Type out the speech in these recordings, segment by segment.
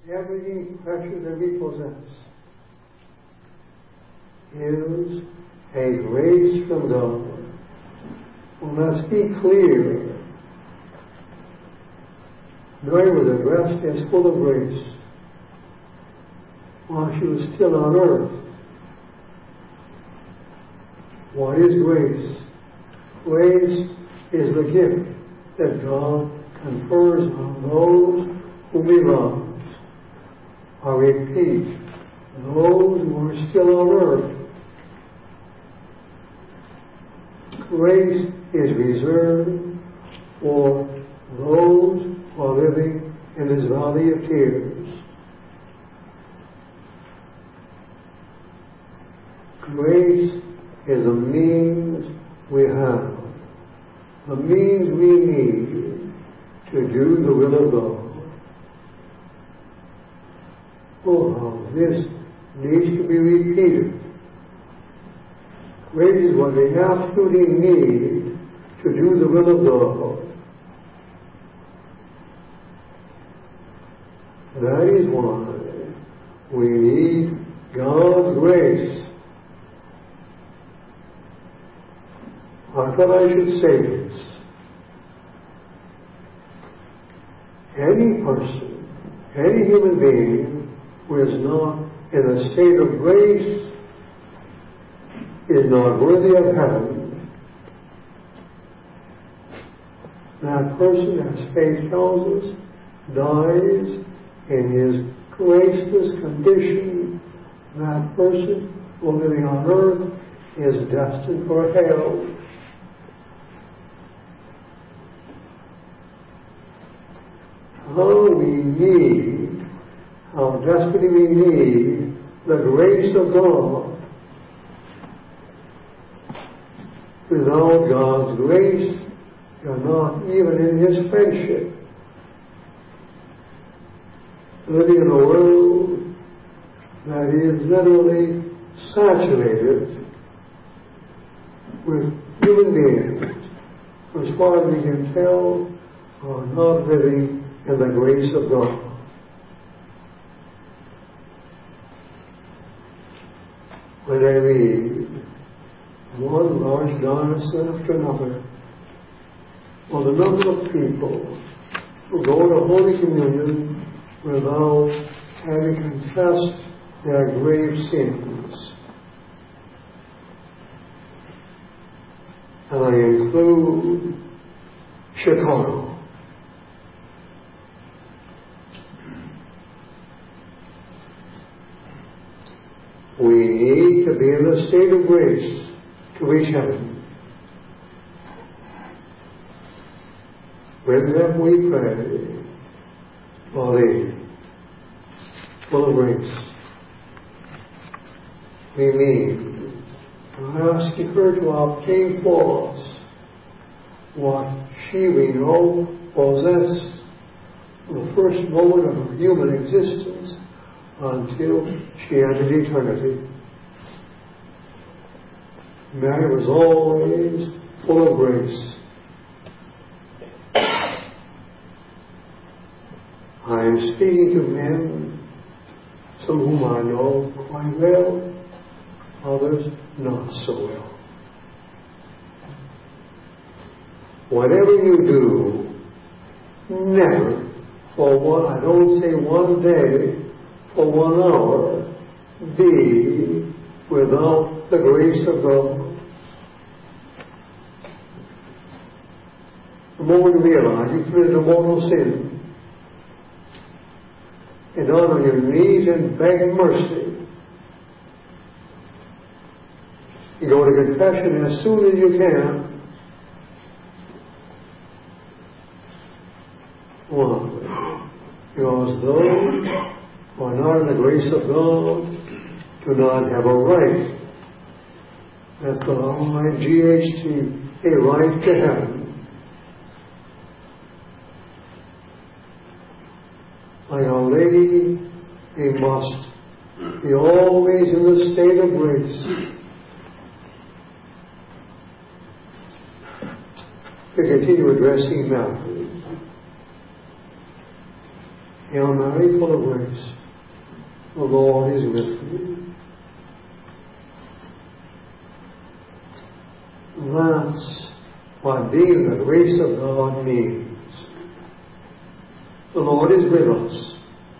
everything precious that we possess is a grace from God. Well, let's be clear. Mary was addressed as full of grace while she was still on earth. What is grace? Grace is the gift that God confers on those whom He loves. I repeat, those who are still on earth. Grace is reserved for those who are living in this valley of tears. Grace is a means we have, a means we need to do the will of God. Oh, how this needs to be repeated. Grace is what we absolutely need to do the will of God. That is why we need God's grace. I thought I should say this. Any person, any human being who is not in a state of grace is not worthy of heaven. That person, as faith tells us, dies in his graceless condition. That person, while living on earth, is destined for hell. How desperately we need the grace of God. Without God's grace, you're not even in His friendship. Living in a world that is literally saturated with human beings, who, as far as we can tell, are not living in the grace of God. When I read one large diocesan after another, or the number of people who go to Holy Communion without having confessed their grave sins, and I include Chicago. We need to be in the state of grace to reach heaven. With them we pray, Father, full of grace. We mean to ask her to obtain for us what she, we know, possessed from the first moment of her human existence until she entered eternity. Mary was always full of grace. I am speaking to men, some whom I know quite well, others not so well. Whatever you do, never for one, I don't say one day, for 1 hour, be without the grace of God. The moment you realize you committed a mortal sin, and down on your knees and beg mercy. You go to confession as soon as you can. Why? Because those who are not in the grace of God do not have a right. That's the RIGHT, a right to heaven. Like Our Lady, we must be always in the state of grace. To continue addressing Matthew. Hail Mary, full of grace, the Lord is with thee. That's what being the grace of God means. The Lord is with us.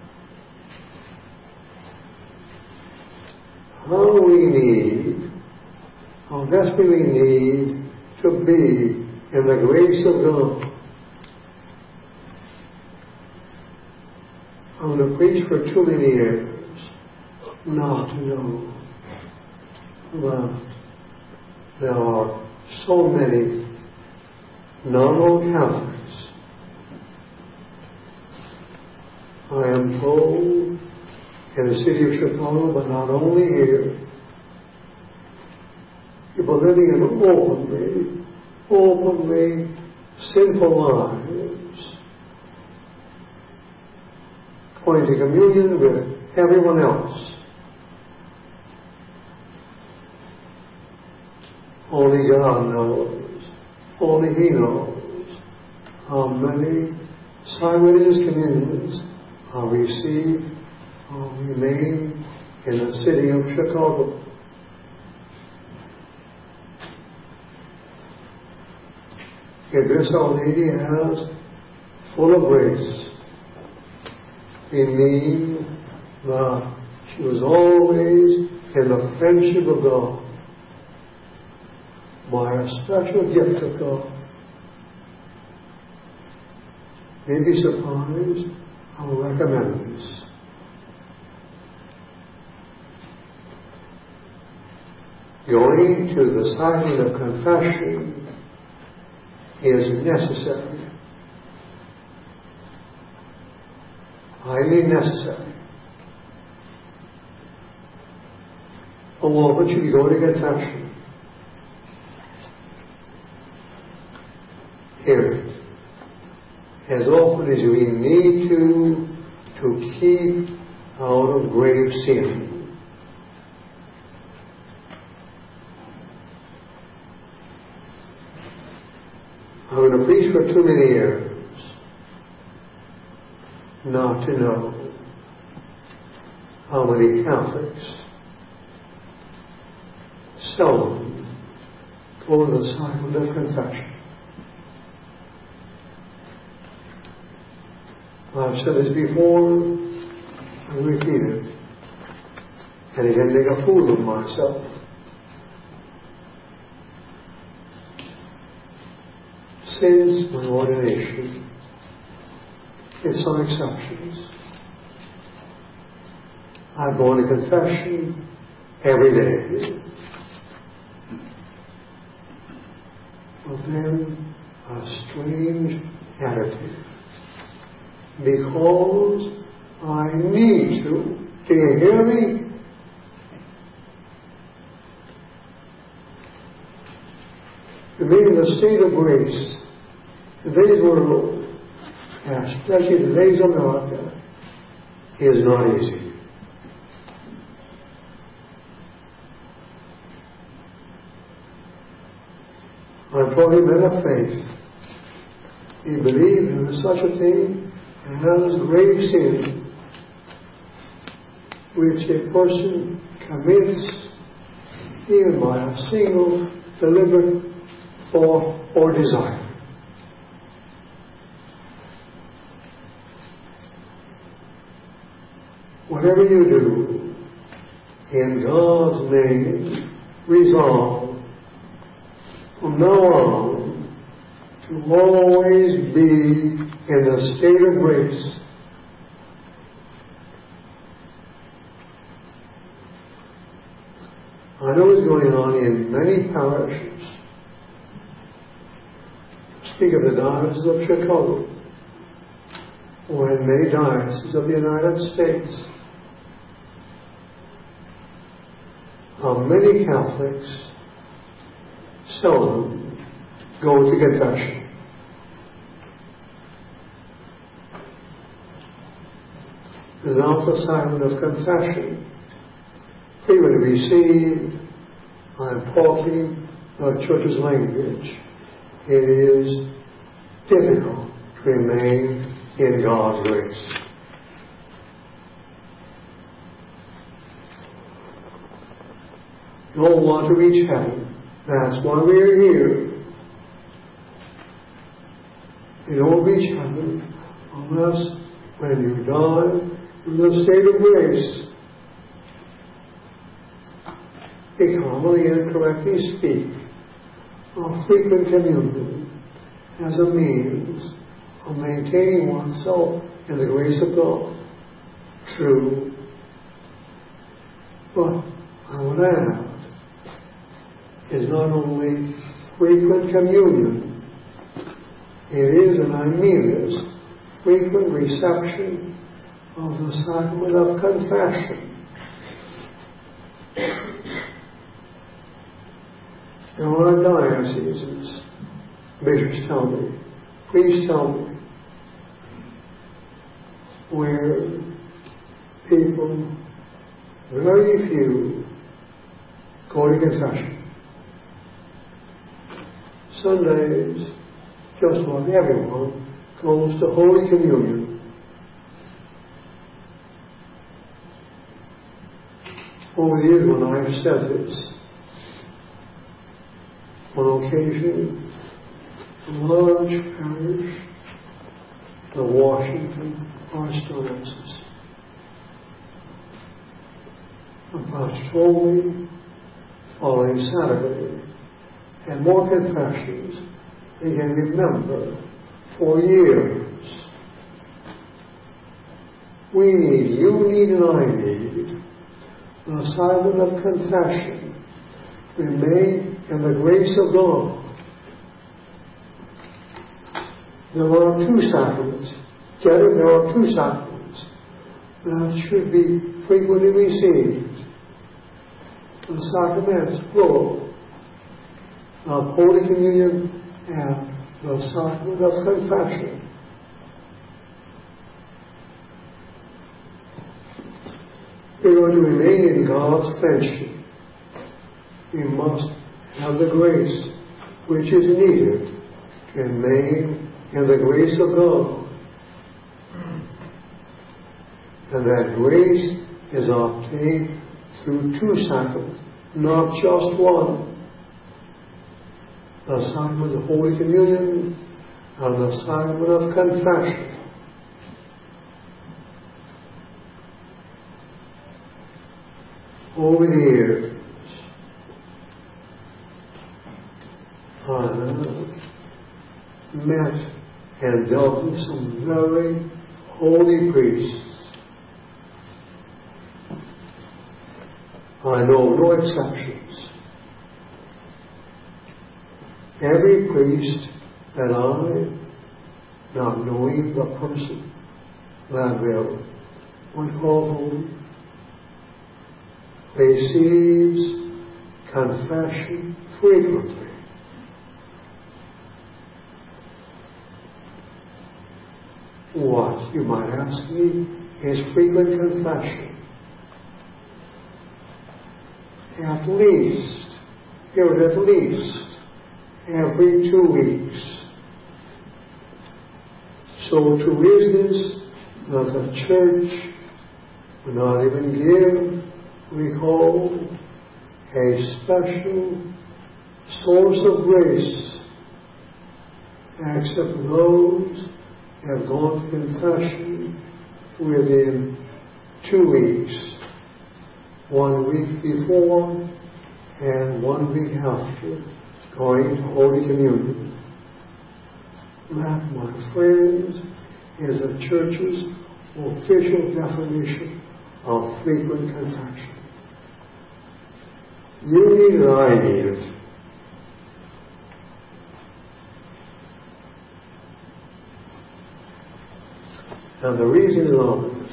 How desperately we need to be in the grace of God. I'm going to preach for too many years not to know that there are so many non-old Catholics. I am told in the city of Chicago, but not only here, people living in openly sinful lives, going to communion with everyone else. Only God knows, only He knows how many simultaneous communions are received or remain in the city of Chicago. If this Our Lady has, full of grace, we mean that she was always in the friendship of God, by a special gift of God. May be surprised, I will recommend this. Going to the sacrament of confession is necessary. Highly necessary. How often should you go to confession? Hear it. As often as we need to keep out of grave sin. I'm going to preach for too many years not to know how many Catholics seldom go to the sacrament of confession. I've said this before, I repeat it, and again make a fool of myself. Since my ordination, with some exceptions, I've gone to confession every day. But then a strange attitude. Because I need to. Do you hear me? To be in the state of grace, today's world, especially today's America, is not easy. I'm talking men of faith. We believe there is such a thing as grave sin, which a person commits even by a single deliberate thought or desire. Whatever you do, in God's name, resolve from now on to always be in the state of grace. I know what's going on in many parishes. Speak of the Diocese of Chicago, or in many dioceses of the United States. How many Catholics seldom go to confession. Without the sacrament of confession, freely received, I'm talking the Church's language, it is difficult to remain in God's grace. You all want to reach heaven. That's why we are here. You don't reach heaven unless when you die in the state of grace, we commonly and correctly speak of frequent communion as a means of maintaining oneself in the grace of God. True. But I would add, is not only frequent communion, it is, and I mean this, frequent reception of the sacrament of confession. In our dioceses, bishops tell me, priests tell me, where people, very few, go to confession. Sundays, just about everyone goes to Holy Communion. Over the years when I've said this, on occasion, a large parish, the Washington Archdiocese, the pastor told me, following Saturday, and more confessions they can remember for years. We need, you need, and I need the sacrament of confession. Remain in the grace of God. There are two sacraments. Get it? There are two sacraments that should be frequently received. The sacraments, plural, of Holy Communion and the sacrament of confession. We're going to remain in God's friendship. We must have the grace which is needed to remain in the grace of God. And that grace is obtained through two sacraments, not just one. The sacrament of Holy Communion and the sacrament of confession. Over the years, I've met and dealt with some very holy priests. I know no exceptions. Every priest that I, not knowing the person that well, would call holy, receives confession frequently. What, you might ask me, is frequent confession? At least, every 2 weeks. So true is this that the Church would not even give, we call, a special source of grace, except those who have gone to confession within 2 weeks. 1 week before and 1 week after going to Holy Communion. That, my friends, is the Church's official definition of frequent confession. You need it, I need it. And the reason is obvious.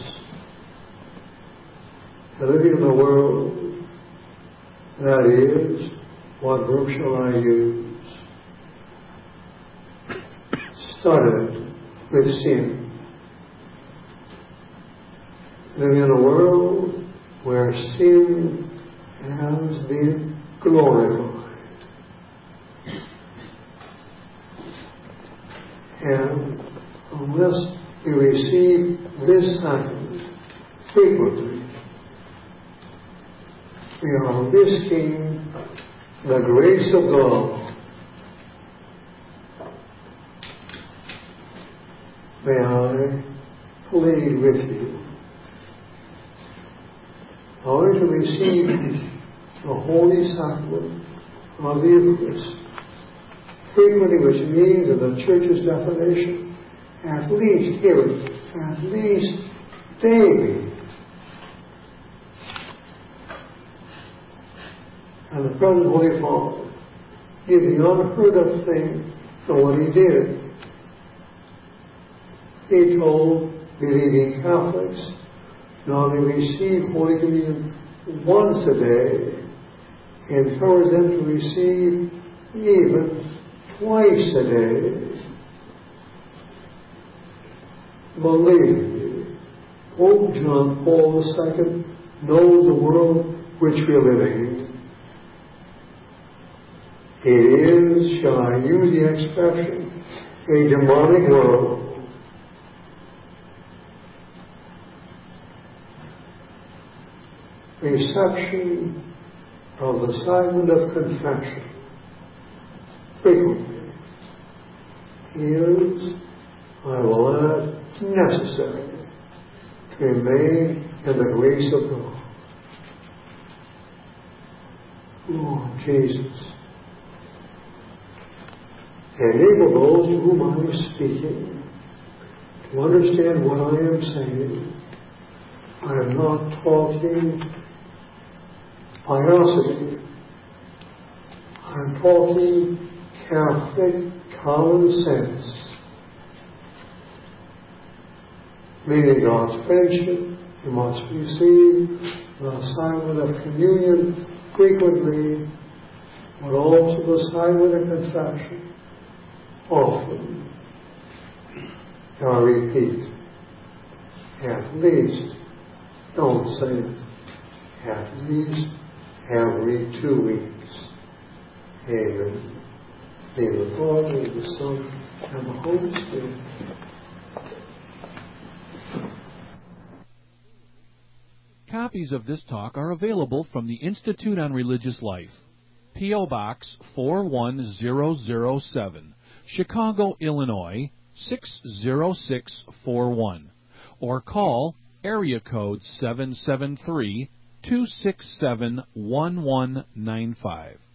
Living in a world that is, what verb shall I use? Started with sin. Living in a world where sin has been glorified. And unless we receive this sacrament frequently, we are risking the grace of God. May I plead with you, how to receive the Holy Sacrament of the Eucharist, frequently, which means in the Church's definition, at least, hear it, at least daily. And the present Holy Father did the unheard of thing for what he did. He told believing Catholics not to receive Holy Communion once a day, encouraged them to receive even twice a day. Believe me, Pope John Paul II knows the world which we are living in. It is, shall I use the expression, a demonic world. Reception of the sacrament of confession frequently is, I will add, necessary to remain in the grace of God. Lord Jesus, enable those to whom I am speaking to understand what I am saying. I am not talking piosity. I am talking Catholic common sense, meaning God's friendship. You must receive the sacrament of communion frequently, but also the sacrament of confession often. Now I repeat, at least, don't say it, at least every 2 weeks. Amen. In the name of the Father, and the Son, and the Holy Spirit. Copies of this talk are available from the Institute on Religious Life, P.O. Box 41007, Chicago, Illinois 60641, or call area code 773-267-1195.